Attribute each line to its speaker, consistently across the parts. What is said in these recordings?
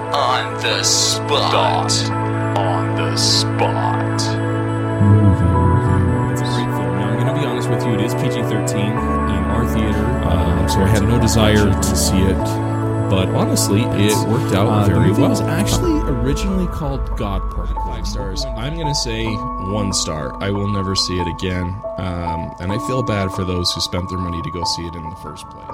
Speaker 1: On the spot. On the spot.
Speaker 2: Movie review. It's a great film. Now, I'm going to be honest with you, it is PG-13 in our theater, so I had no desire to see it. But honestly, it worked out very well. The movie was actually originally called God Party. 5 stars. I'm going to say 1 star. I will never see it again. And I feel bad for those who spent their money to go see it in the first place.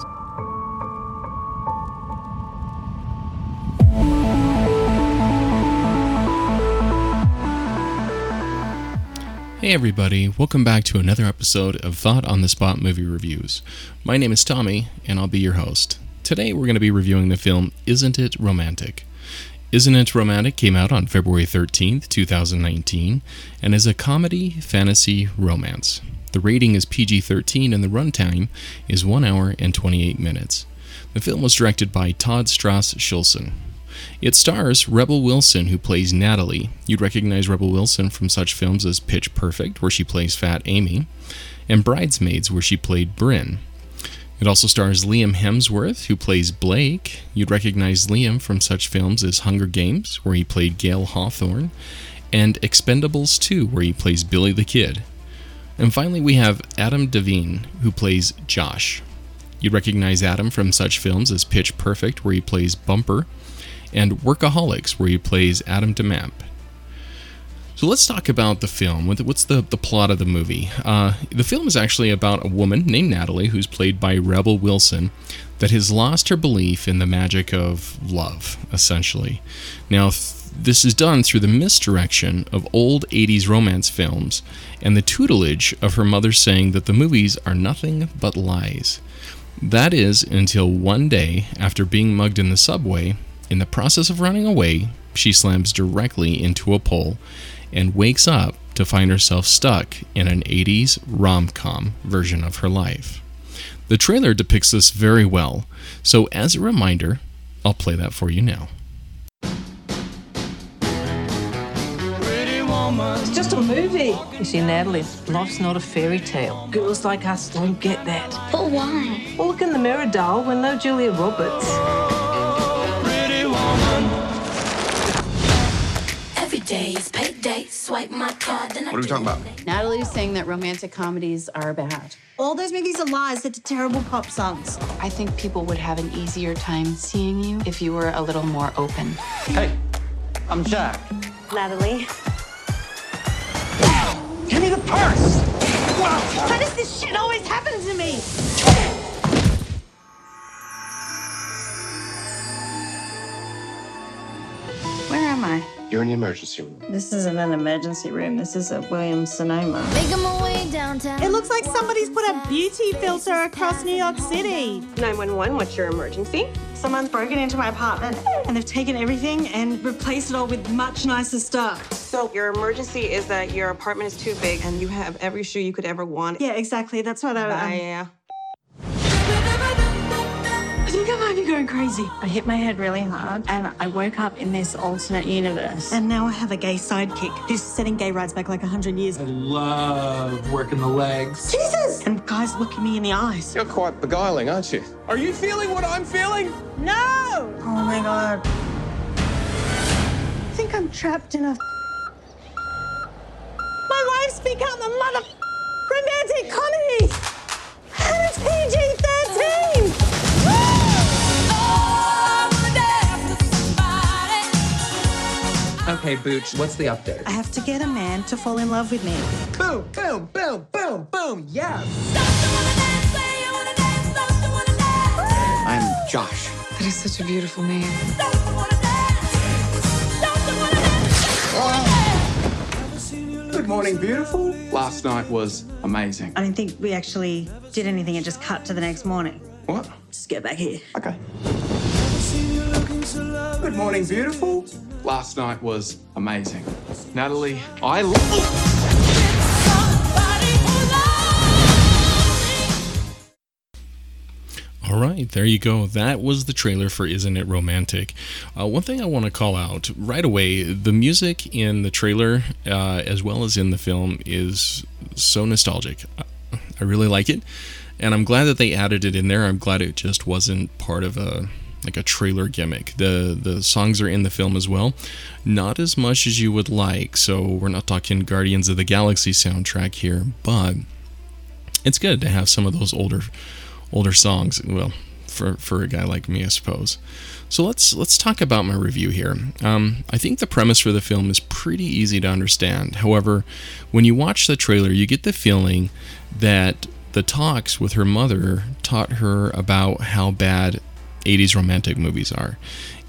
Speaker 2: Hey everybody, welcome back to another episode of Thought on the Spot Movie Reviews. My name is Tommy, and I'll be your host. Today we're going to be reviewing the film Isn't It Romantic? Isn't It Romantic came out on February 13th, 2019, and is a comedy, fantasy, romance. The rating is PG-13 and the runtime is 1 hour and 28 minutes. The film was directed by Todd Strauss-Schulson. It stars Rebel Wilson, who plays Natalie. You'd recognize Rebel Wilson from such films as Pitch Perfect, where she plays Fat Amy, and Bridesmaids, where she played Bryn. It also stars Liam Hemsworth, who plays Blake. You'd recognize Liam from such films as Hunger Games, where he played Gale Hawthorne, and Expendables 2, where he plays Billy the Kid. And finally, we have Adam Devine, who plays Josh. You'd recognize Adam from such films as Pitch Perfect, where he plays Bumper, and Workaholics, where he plays Adam DeMamp. So let's talk about the film. What's the plot of the movie? The film is actually about a woman named Natalie, who's played by Rebel Wilson, that has lost her belief in the magic of love, essentially. Now, this is done through the misdirection of old 80s romance films and the tutelage of her mother saying that the movies are nothing but lies. That is until one day, after being mugged in the subway, in the process of running away, she slams directly into a pole and wakes up to find herself stuck in an 80s rom-com version of her life. The trailer depicts this very well, so as a reminder, I'll play that for you now.
Speaker 3: It's just a movie. You see, Natalie, life's not a fairy tale. Girls like us don't get that.
Speaker 4: But why?
Speaker 3: Well, look in the mirror, doll. We're no Julia Roberts.
Speaker 4: Every day is payday. Swipe my card, then
Speaker 5: What are we talking about?
Speaker 6: Natalie's saying that romantic comedies are bad.
Speaker 7: All those movies are lies. They're terrible pop songs.
Speaker 6: I think people would have an easier time seeing you if you were a little more open.
Speaker 8: Hey, I'm Jack.
Speaker 7: Natalie.
Speaker 8: Give me the purse!
Speaker 7: Why does this shit always happen to me? Where am I?
Speaker 5: You're in the emergency room.
Speaker 7: This isn't an emergency room. This is a Williams-Sonoma.
Speaker 4: Making my way downtown.
Speaker 7: It looks like somebody's put a beauty filter across New York City.
Speaker 9: 911, what's your emergency?
Speaker 7: Someone's broken into my apartment and they've taken everything and replaced it all with much nicer stuff.
Speaker 9: So your emergency is that your apartment is too big and you have every shoe you could ever want.
Speaker 7: Yeah, exactly. That's what
Speaker 9: Yeah.
Speaker 7: I think I might be going crazy. I hit my head really hard and I woke up in this alternate universe. And now I have a gay sidekick who's setting gay rights back like 100 years.
Speaker 8: I love working the legs.
Speaker 7: Jesus! And guys look at me in the eyes.
Speaker 5: You're quite beguiling, aren't you?
Speaker 8: Are you feeling what I'm feeling?
Speaker 7: No! Oh my God. I think I'm trapped in a... My life's become a romantic comedy! And it's PG-13!
Speaker 8: Okay, Booch, what's the update?
Speaker 7: I have to get a man to fall in love with me.
Speaker 8: Boom, boom, boom, boom, boom, yes! I'm Josh.
Speaker 6: That is such a beautiful name.
Speaker 8: Good morning, beautiful. Last night was amazing.
Speaker 7: I don't think we actually did anything and just cut to the next morning.
Speaker 8: What?
Speaker 7: Just get back here.
Speaker 8: Okay. Good morning, beautiful. Last night was amazing. Natalie, I
Speaker 2: All right, there you go. That was the trailer for Isn't It Romantic? One thing I want to call out right away, the music in the trailer as well as in the film is so nostalgic. I really like it, and I'm glad that they added it in there. I'm glad it just wasn't part of a like a trailer gimmick. The songs are in the film as well, not as much as you would like. So we're not talking Guardians of the Galaxy soundtrack here, but it's good to have some of those older songs. Well, for a guy like me, I suppose. So let's talk about my review here. I think the premise for the film is pretty easy to understand. However, when you watch the trailer, you get the feeling that the talks with her mother taught her about how bad 80s romantic movies are.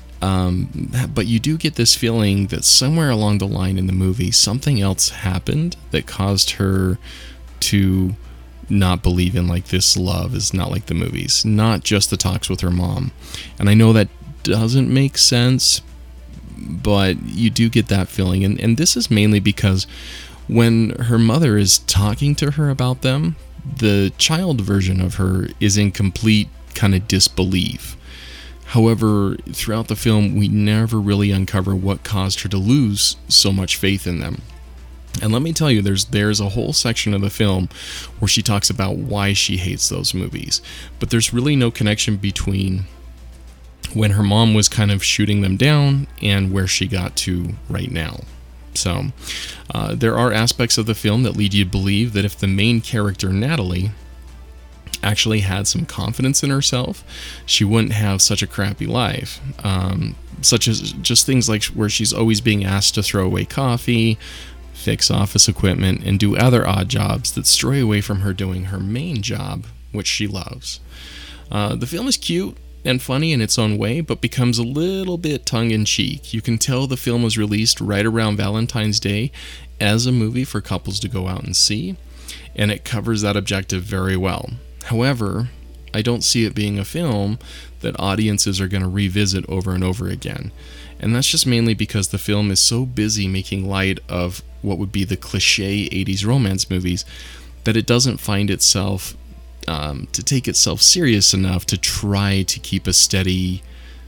Speaker 2: But you do get this feeling that somewhere along the line in the movie, something else happened that caused her to not believe in like this love is not like the movies, not just the talks with her mom. And I know that doesn't make sense, but you do get that feeling. And this is mainly because when her mother is talking to her about them, the child version of her is in complete kind of disbelief. However, throughout the film, we never really uncover what caused her to lose so much faith in them. And let me tell you, there's a whole section of the film where she talks about why she hates those movies. But there's really no connection between when her mom was kind of shooting them down and where she got to right now. So there are aspects of the film that lead you to believe that if the main character, Natalie, actually had some confidence in herself, she wouldn't have such a crappy life. Such as just things like where she's always being asked to throw away coffee, fix office equipment, and do other odd jobs that stray away from her doing her main job, which she loves. The film is cute and funny in its own way, but becomes a little bit tongue-in-cheek. You can tell the film was released right around Valentine's Day as a movie for couples to go out and see, and it covers that objective very well. However, I don't see it being a film that audiences are going to revisit over and over again. And that's just mainly because the film is so busy making light of what would be the cliche 80s romance movies that it doesn't find itself to take itself serious enough to try to keep a steady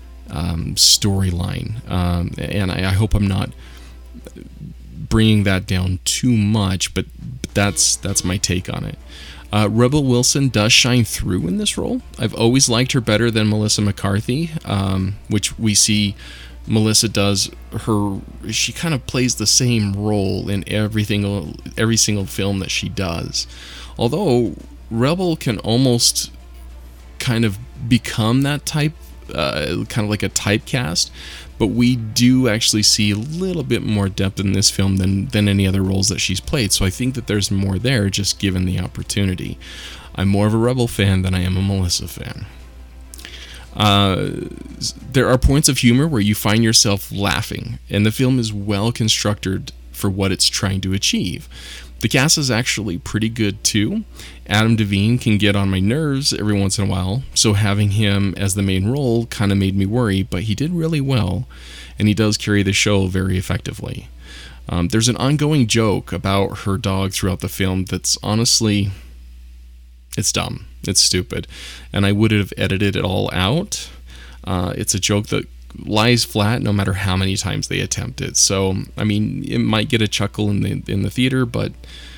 Speaker 2: storyline. And I hope I'm not bringing that down too much, but that's my take on it. Rebel Wilson does shine through in this role. I've always liked her better than Melissa McCarthy, which we see Melissa does she kind of plays the same role in every single film that she does. Although Rebel can almost kind of become that type, kind of like a typecast, but we do actually see a little bit more depth in this film than any other roles that she's played. So I think that there's more there just given the opportunity. I'm more of a Rebel fan than I am a Melissa fan. There are points of humor where you find yourself laughing, and the film is well constructed for what it's trying to achieve. The cast is actually pretty good too. Adam Devine can get on my nerves every once in a while, so having him as the main role kind of made me worry, but he did really well, and he does carry the show very effectively. There's an ongoing joke about her dog throughout the film that's honestly, it's dumb. It's stupid, and I would have edited it all out. It's a joke that lies flat no matter how many times they attempt it. So, I mean, it might get a chuckle in the theater, but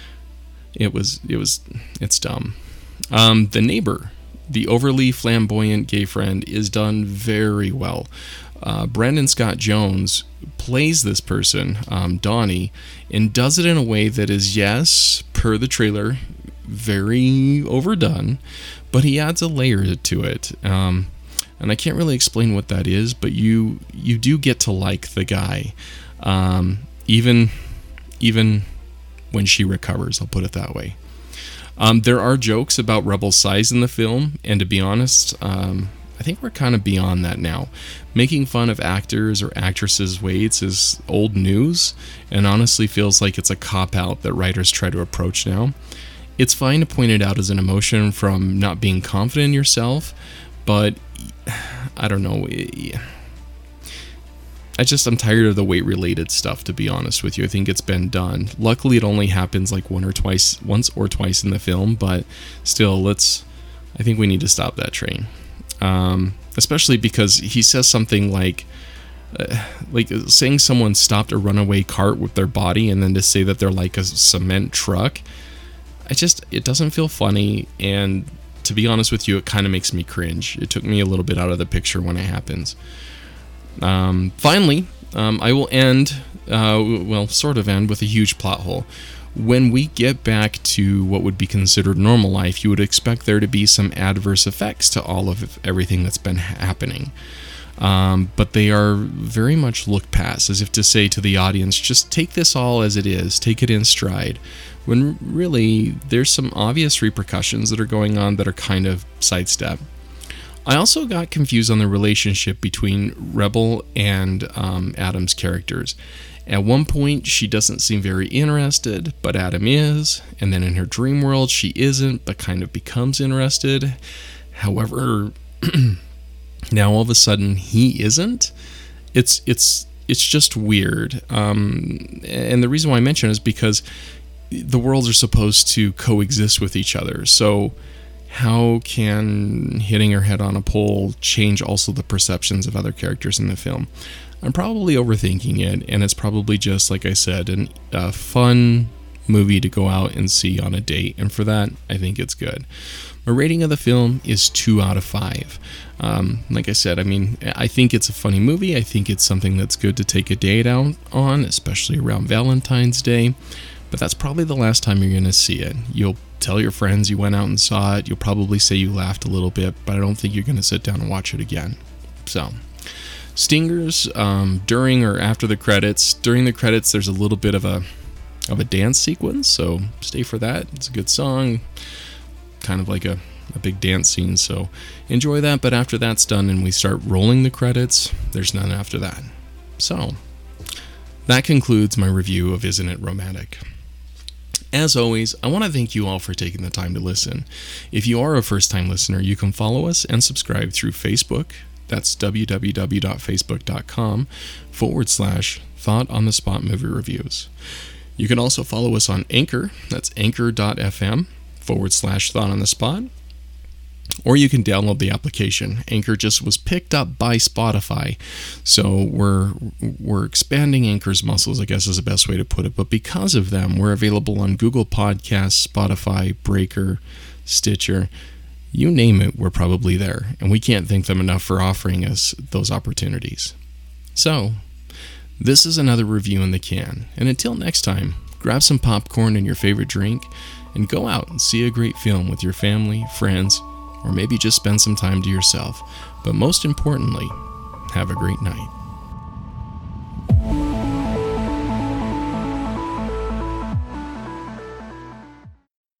Speaker 2: it's dumb. The neighbor, the overly flamboyant gay friend, is done very well. Brandon Scott Jones plays this person, Donnie, and does it in a way that is, yes, per the trailer, very overdone, but he adds a layer to it. And I can't really explain what that is, but you do get to like the guy, even when she recovers, I'll put it that way. There are jokes about Rebel's size in the film, and to be honest, I think we're kind of beyond that now. Making fun of actors or actresses' weights is old news, and honestly feels like it's a cop-out that writers try to approach now. It's fine to point it out as an emotion from not being confident in yourself, but I don't know. I'm tired of the weight-related stuff, to be honest with you. I think it's been done. Luckily, it only happens like once or twice in the film, but still, I think we need to stop that train. Especially because he says something like saying someone stopped a runaway cart with their body, and then to say that they're like a cement truck. It doesn't feel funny, and to be honest with you, it kind of makes me cringe. It took me a little bit out of the picture when it happens. Finally, I will end, sort of end with a huge plot hole. When we get back to what would be considered normal life, you would expect there to be some adverse effects to all of everything that's been happening. But they are very much looked past, as if to say to the audience, just take this all as it is, take it in stride. When really, there's some obvious repercussions that are going on that are kind of sidestep. I also got confused on the relationship between Rebel and Adam's characters. At one point, she doesn't seem very interested, but Adam is. And then in her dream world, she isn't, but kind of becomes interested. However, now all of a sudden he isn't. It's just weird. And the reason why I mention it is because the worlds are supposed to coexist with each other. So how can hitting her head on a pole change also the perceptions of other characters in the film? I'm probably overthinking it, and it's probably just, like I said, a fun movie to go out and see on a date, and for that, I think it's good. My rating of the film is 2 out of 5. Like I said, I mean, I think it's a funny movie. I think it's something that's good to take a date out on, especially around Valentine's Day, but that's probably the last time you're going to see it. You'll tell your friends you went out and saw it. You'll probably say you laughed a little bit, but I don't think you're going to sit down and watch it again. So, stingers during or after the credits. During the credits, there's a little bit of a dance sequence, so stay for that. It's a good song, kind of like a big dance scene, so enjoy that. But after that's done and we start rolling the credits, there's none after that. So that concludes my review of Isn't It Romantic? As always, I want to thank you all for taking the time to listen. If you are a first-time listener, you can follow us and subscribe through Facebook. That's www.facebook.com/Thought on the Spot Movie Reviews. You can also follow us on Anchor. That's anchor.fm/Thought on the Spot. Or you can download the application. Anchor just was picked up by Spotify, so we're expanding Anchor's muscles, I guess is the best way to put it. But because of them, we're available on Google Podcasts, Spotify, Breaker, Stitcher. You name it, we're probably there, and we can't thank them enough for offering us those opportunities. So, this is another review in the can, and until next time, grab some popcorn and your favorite drink, and go out and see a great film with your family, friends, or maybe just spend some time to yourself. But most importantly, have a great night.